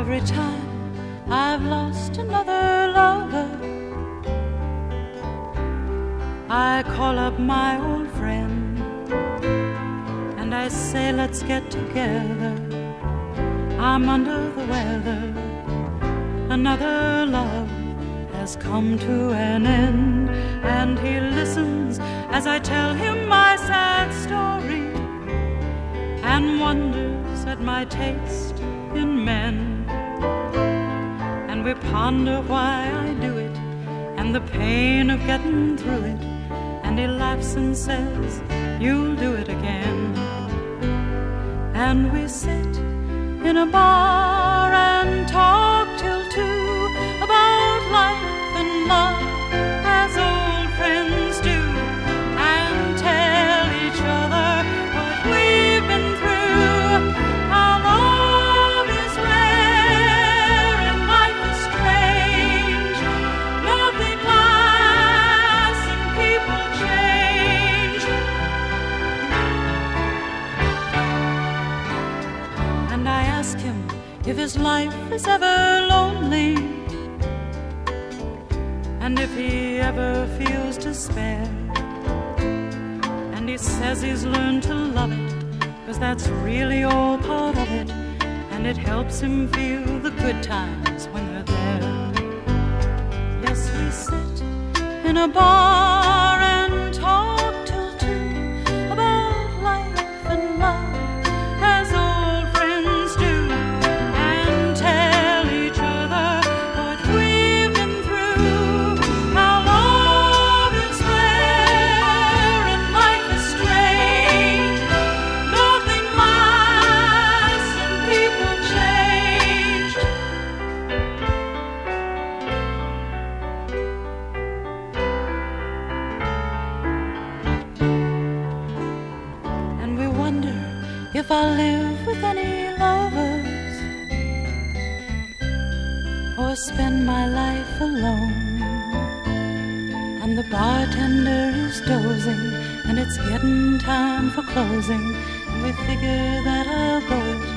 Every time I've lost another lover, I call up my old friend and I say, let's get together. I'm under the weather. Another love has come to an end. And he listens as I tell him my sad story, and wonders at my taste in men. And we ponder why I do it, and the pain of getting through it. And he laughs and says, you'll do it again. And we sit in a bar and talk till 2 about life and love, as old friends do, and tell each other what we've been through. How love is rare and life is strange. Nothing lasts and people change. And I ask him if his life is ever lonely, and if he ever feels despair. And he says he's learned to love it, 'cause that's really all part of it, and it helps him feel the good times when they're there. Yes, we sit in a bar and talk till 2 about life and love, as old friends do, and tell each other what we've been through. How love is rare and life is strange. Nothing lasts and people change. And we wonder if I'll live with any lovers, or spend my life alone. And the bartender is dozing, and it's getting time for closing, and we figure that I'll go it